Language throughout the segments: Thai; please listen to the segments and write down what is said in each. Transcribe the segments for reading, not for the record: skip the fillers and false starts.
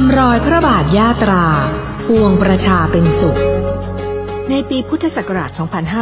ามรอยพระบาทยาตราปวงประชาเป็นสุขในปีพุทธศักราช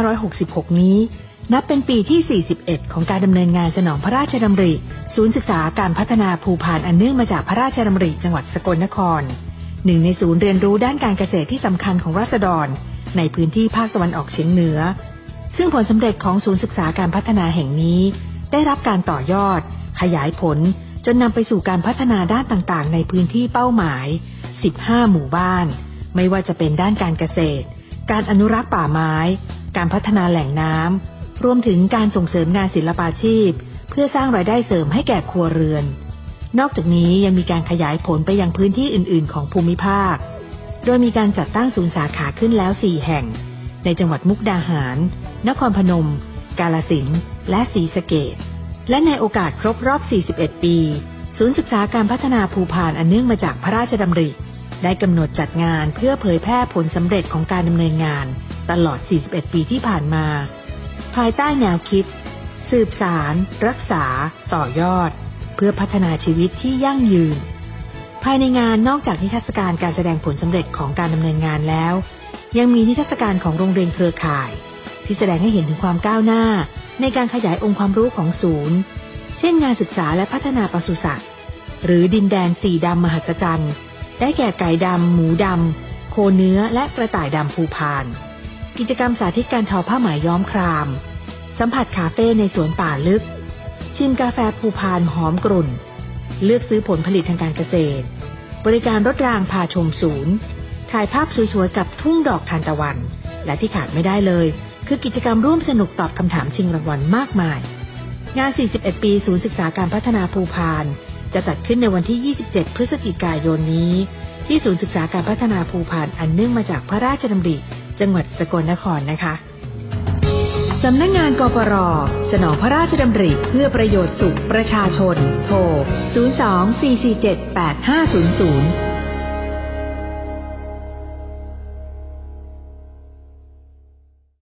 2566 นี้นับเป็นปีที่ 41 ของการดำเนินงานสนองพระราชดำริศูนย์ศึกษาการพัฒนาภูพานอันเนื่องมาจากพระราชดำริจังหวัดสกลนครหนึ่งในศูนย์เรียนรู้ด้านการเกษตรที่สำคัญของราษฎรในพื้นที่ภาคตะวันออกเฉียงเหนือซึ่งผลสำเร็จของศูนย์ศึกษาการพัฒนาแห่งนี้ได้รับการต่อยอดขยายผลจนนำไปสู่การพัฒนาด้านต่างๆในพื้นที่เป้าหมาย15หมู่บ้านไม่ว่าจะเป็นด้านการเกษตรการอนุรักษ์ป่าไม้การพัฒนาแหล่งน้ำรวมถึงการส่งเสริมงานศิลปาชีพเพื่อสร้างรายได้เสริมให้แก่ครัวเรือนนอกจากนี้ยังมีการขยายผลไปยังพื้นที่อื่นๆของภูมิภาคโดยมีการจัดตั้งศูนย์สาขาขึ้นแล้ว4แห่งในจังหวัดมุกดาหารนครพนมกาฬสินธุ์และศรีสะเกษและในโอกาสครบรอบ41ปีศูนย์ศึกษาการพัฒนาภูพานอันเนื่องมาจากพระราชดำริได้กำหนดจัดงานเพื่อเผยแพร่ผลสำเร็จของการดำเนินงานตลอด41ปีที่ผ่านมาภายใต้แนวคิดสืบสานรักษาต่อยอดเพื่อพัฒนาชีวิตที่ยั่งยืนภายในงานนอกจากนิทรรศการการแสดงผลสำเร็จของการดำเนินงานแล้วยังมีนิทรรศการของโรงเรียนเครือข่ายที่แสดงให้เห็นถึงความก้าวหน้าในการขยายองค์ความรู้ของศูนย์เช่นงานศึกษาและพัฒนาปศุสัตว์หรือดินแดนสีดำมหัศจรรย์ได้แก่ไก่ดำหมูดำโคเนื้อและกระต่ายดำภูพานกิจกรรมสาธิตการทอผ้าไหมย้อมครามสัมผัสคาเฟ่ในสวนป่าลึกชิมกาแฟภูพานหอมกรุ่นเลือกซื้อผลผลิตทางการเกษตรบริการรถรางพาชมศูนย์ถ่ายภาพสวยๆกับทุ่งดอกทานตะวันและที่ขาดไม่ได้เลยคือกิจกรรมร่วมสนุกตอบคำถามชิงรางวัลมากมายงาน41ปีศูนย์ศึกษาการพัฒนาภูพานจะจัดขึ้นในวันที่27พฤศจิกายนนี้ที่ศูนย์ศึกษาการพัฒนาภูพานอันเนื่องมาจากพระราชดำริจังหวัดสกลนครนะคะสำนักงานกปร.สนองพระราชดำริเพื่อประโยชน์สุขประชาชนโทร 02-447-8500